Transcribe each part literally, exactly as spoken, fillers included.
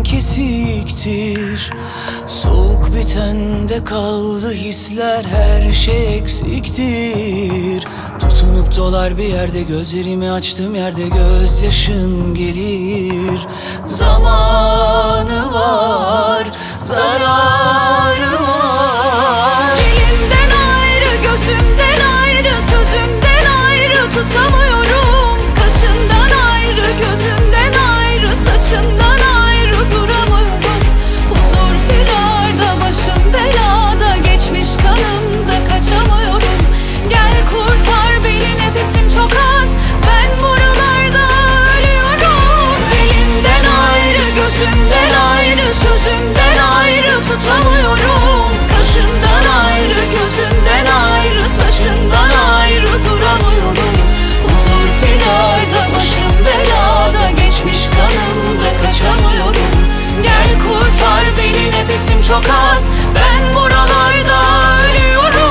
kesiktir. Soğuk bitende kaldı hisler, her şey eksiktir. Tutunup dolar bir yerde, gözlerimi açtığım yerde gözyaşın gelir. Zamanı var, zararı var. Dilinden ayrı, gözümden ayrı, sözümden ayrı tutamıyorum. Kaşından ayrı, gözünden ayrı, saçından ayrı duramıyorum. Huzur firarda, başım belada, geçmiş kanımda kaçamıyorum. Gel kurtar beni, nefesim çok az, ben buralarda ölüyorum. Dilinden ayrı, gözümden ayrı, sözümden ayrı tutamıyorum. Kaşından ayrı, gözünden ayrı, saçından ayrı duramıyorum. Huzur firarda, başım belada, geçmiş kanımda kaçamıyorum. Gel kurtar beni, nefesim çok az, ben buralarda ölüyorum.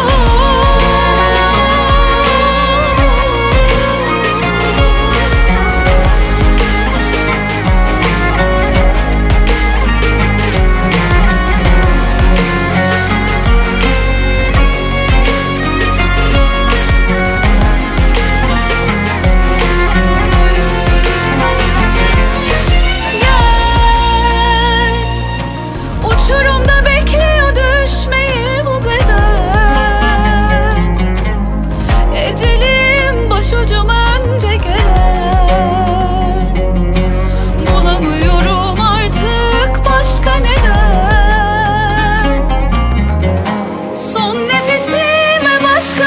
Uçurumda bekliyor düşmeyi bu beden. Ecelim başucuma önce gelen. Bulamıyorum artık başka neden. Son nefesime başka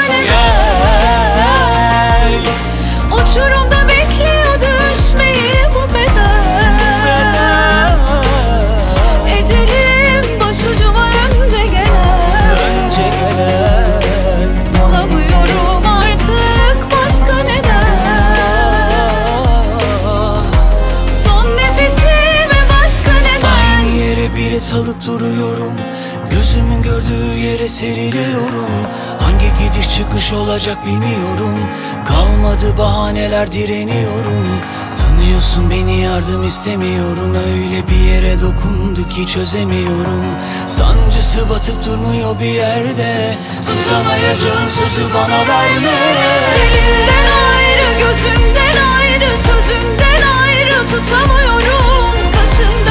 neden. Uçurumda bekliyor düşmeyi bu beden. Ecelim başucuma önce gelen. Önce gelen. Bulamıyorum artık başka neden. Son nefesime başka neden. Aynı yere bilet alıp duruyorum, gözümün gördüğü yere seriliyorum. Hangi gidiş çıkış olacak bilmiyorum. Kalmadı bahaneler, direniyorum. Tanıyorsun beni, yardım istemiyorum. Öyle bir yere dokundu ki çözemiyorum. Sancısı batıp durmuyor bir yerde. Tutamayacağın sözü bana verme. Dilinden ayrı, gözümden ayrı, sözümden ayrı tutamıyorum. Kaşından